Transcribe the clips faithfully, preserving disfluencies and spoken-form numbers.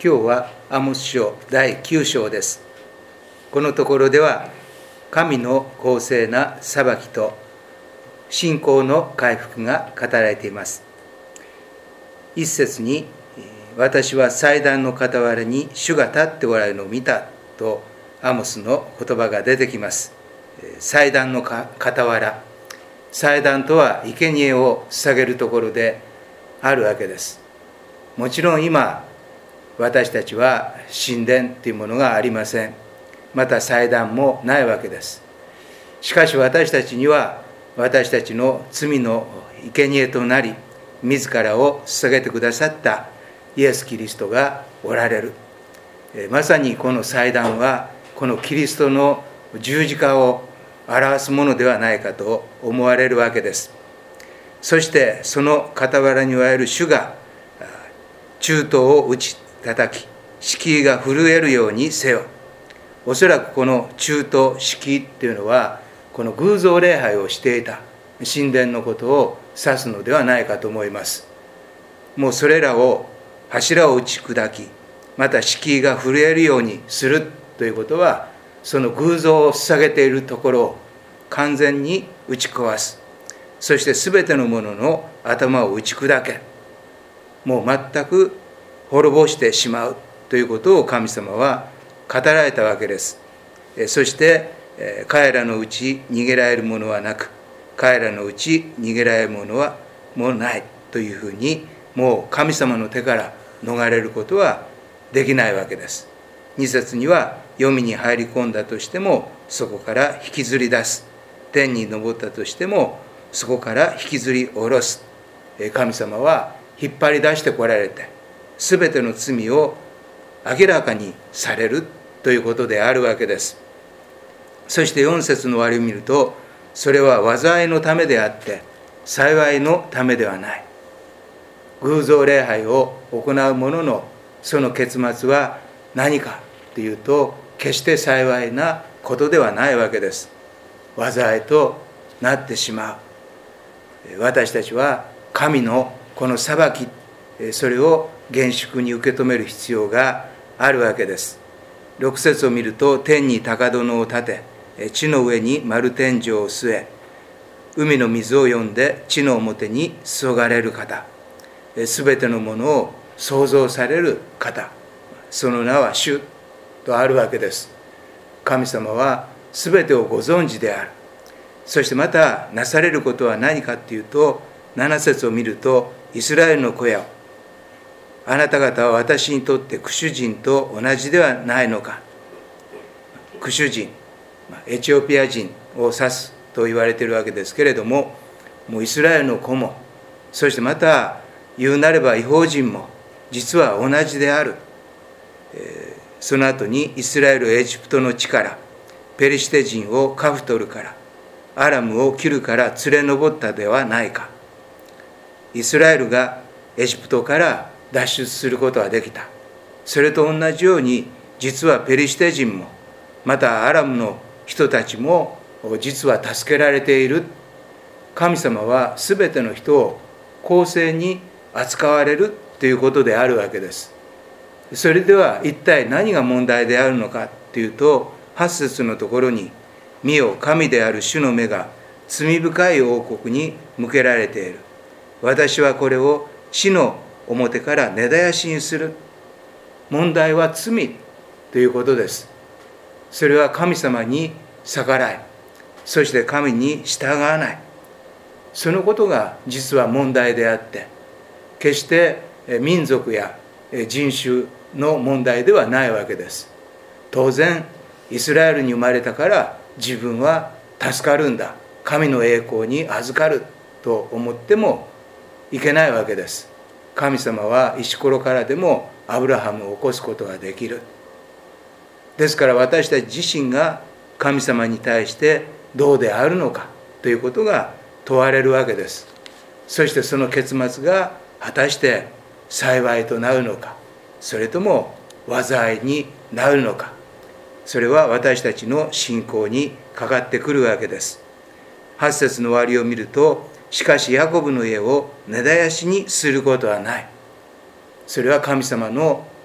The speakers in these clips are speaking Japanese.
今日はアモス書だいきゅう章です。このところでは神の公正な裁きと信仰の回復が語られています。一節に私は祭壇の傍らに主が立っておられるのを見たとアモスの言葉が出てきます。祭壇の傍ら、祭壇とは生贄を捧げるところであるわけです。もちろん今私たちは神殿というものがありません。また祭壇もないわけです。しかし私たちには私たちの罪の生贄となり自らを捧げてくださったイエス・キリストがおられる。まさにこの祭壇はこのキリストの十字架を表すものではないかと思われるわけです。そしてその傍らにおられる主が中東を打ち叩き敷居が震えるようにせよ。おそらくこの中東敷居っていうのはこの偶像礼拝をしていた神殿のことを指すのではないかと思います。もうそれらを柱を打ち砕きまた敷居が震えるようにするということはその偶像を捧げているところを完全に打ち壊す。そして全てのものの頭を打ち砕けもう全く滅ぼしてしまうということを神様は語られたわけです。そして彼らのうち逃げられるものはなく彼らのうち逃げられるものはもうないというふうにもう神様の手から逃れることはできないわけです。に節には黄泉に入り込んだとしてもそこから引きずり出す。天に昇ったとしてもそこから引きずり下ろす。神様は引っ張り出してこられてすべての罪を明らかにされるということであるわけです。そしてよん節の終わりを見るとそれは災いのためであって幸いのためではない。偶像礼拝を行う者のその結末は何かというと決して幸いなことではないわけです。災いとなってしまう。私たちは神のこの裁きそれを厳粛に受け止める必要があるわけです。ろく節を見ると天に高殿を立て地の上に丸天井を据え海の水を呼んで地の表に注がれる方すべてのものを創造される方その名は主とあるわけです。神様はすべてをご存知である。そしてまたなされることは何かというとなな節を見るとイスラエルの子よあなた方は私にとってクシュ人と同じではないのか。クシュ人エチオピア人を指すと言われているわけですけれどももうイスラエルの子もそしてまた言うなれば異邦人も実は同じである。えー、その後にイスラエルエジプトの地からペリシテ人をカフトルからアラムをキルから連れ上ったではないか。イスラエルがエジプトから脱出することはできた。それと同じように実はペリシテ人もまたアラムの人たちも実は助けられている。神様はすべての人を公正に扱われるということであるわけです。それでは一体何が問題であるのかというとはち節のところに見よ神である主の目が罪深い王国に向けられている。私はこれを地の表から根絶やしにする。問題は罪ということです。それは神様に逆らいそして神に従わないそのことが実は問題であって決して民族や人種の問題ではないわけです。当然イスラエルに生まれたから自分は助かるんだ神の栄光に預かると思ってもいけないわけです。神様は石ころからでもアブラハムを起こすことができる。ですから私たち自身が神様に対してどうであるのかということが問われるわけです。そしてその結末が果たして幸いとなるのかそれとも災いになるのかそれは私たちの信仰にかかってくるわけです。はち節の終わりを見るとしかしヤコブの家を根絶やしにすることはない。それは神様の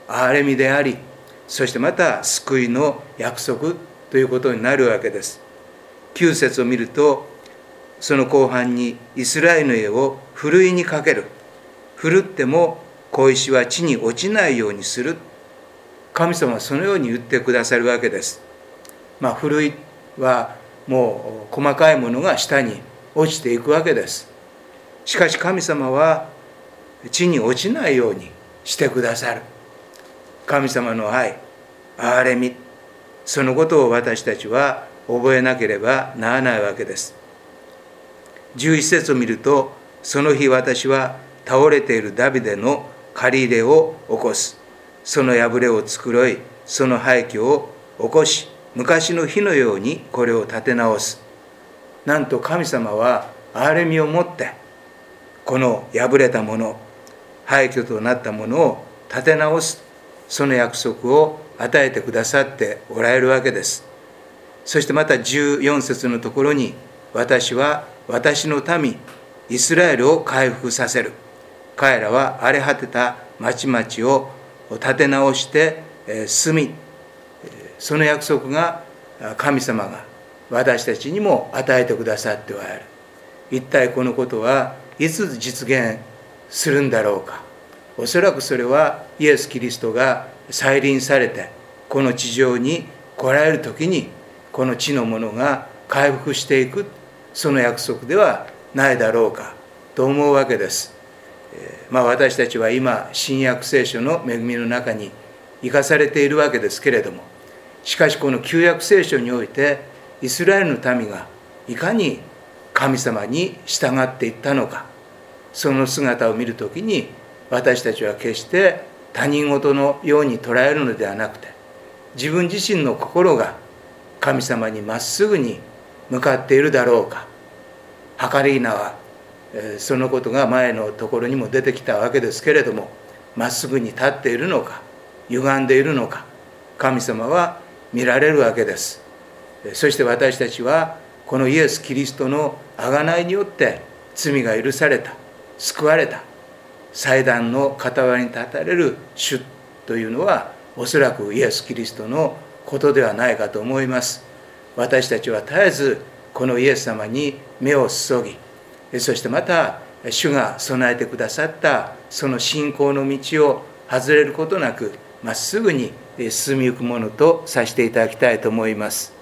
憐れみであり、そしてまた救いの約束ということになるわけです。きゅう節を見ると、その後半にイスラエルの家をふるいにかける。ふるっても小石は地に落ちないようにする。神様はそのように言ってくださるわけです。まあ、ふるいはもう細かいものが下に落ちていくわけです。しかし神様は地に落ちないようにしてくださる。神様の愛、憐れみ、そのことを私たちは覚えなければならないわけです。じゅういち節を見ると、その日私は倒れているダビデの借り入れを起こす。その破れを繕い、その廃墟を起こし、昔の日のようにこれを立て直す。なんと神様は憐れみを持って、この破れたもの、廃墟となったものを立て直す、その約束を与えてくださっておられるわけです。そしてまたじゅうよん節のところに、私は私の民イスラエルを回復させる。彼らは荒れ果てた町々を立て直して住み、その約束が神様が私たちにも与えてくださっておられる。一体このことはいつ実現するんだろうか。おそらくそれはイエス・キリストが再臨されてこの地上に来られる時に、この地のものが回復していく、その約束ではないだろうかと思うわけです。えーまあ、私たちは今新約聖書の恵みの中に生かされているわけですけれども、しかしこの旧約聖書においてイスラエルの民がいかに神様に従っていったのか、その姿を見るときに、私たちは決して他人事のように捉えるのではなくて、自分自身の心が神様にまっすぐに向かっているだろうか。計りなはそのことが前のところにも出てきたわけですけれども、まっすぐに立っているのか歪んでいるのか、神様は見られるわけです。そして私たちはこのイエス・キリストの贖いによって罪が許された、救われた、祭壇の傍らに立たれる主というのは、おそらくイエス・キリストのことではないかと思います。私たちは絶えずこのイエス様に目を注ぎ、そしてまた主が備えてくださったその信仰の道を外れることなく、まっすぐに進みゆくものとさせていただきたいと思います。